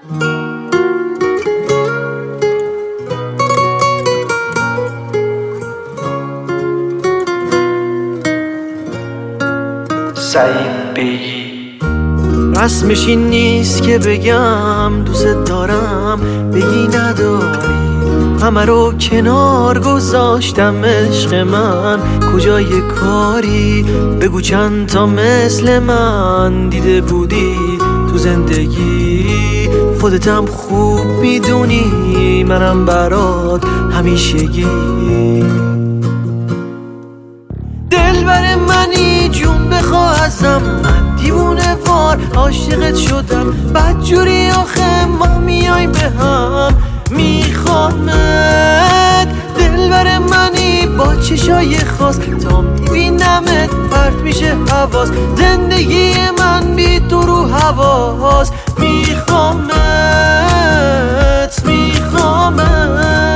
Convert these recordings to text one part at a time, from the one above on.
سعید بیگی. رسمش این نیست که بگم دوست دارم بگی نداری، همه رو کنار گذاشتم عشق من، کجای کاری بگو چند تا مثل من دیده بودی تو زندگی، خودتم خوب میدونی منم برات همیشگی. دلبر منی جون بخواه ازم، من دیوونه وار عاشقت شدم، بدجوری آخه ما میایم به هم، میخوامت. دلبر منی با چشای خاص، تا میبینمت پرت میشه حواس، زندگی من بی تو رو حواس، میخوامت میخوامت.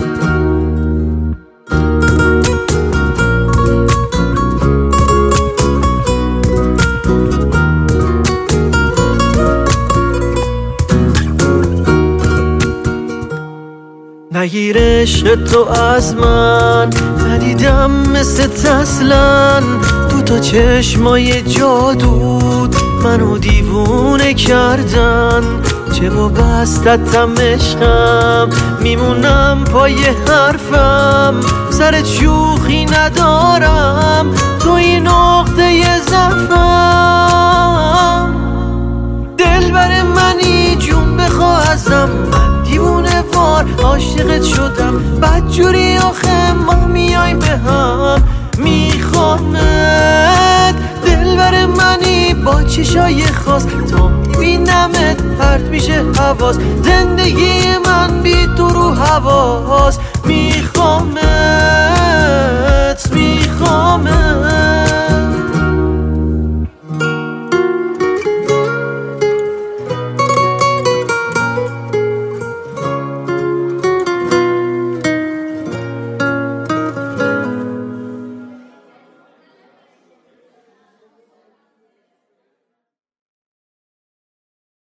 نگیر عشق تو از من، ندیدم مثل اصلا، تو تا چشمای جادود منو دیوونه کردن، چه وابستتم عشقم، میمونم پای حرفم، سر شوخی ندارم توی نقطه ضعفم. دلبر منی جون بخواه ازم، من دیوونه وار عاشقت شدم، بدجوری آخه ما میایم به هم، میخوامت. دلبر منی با چشای خاص، تا میبینمت پرت میشه حواس، زندگی من بی تو رو حواس،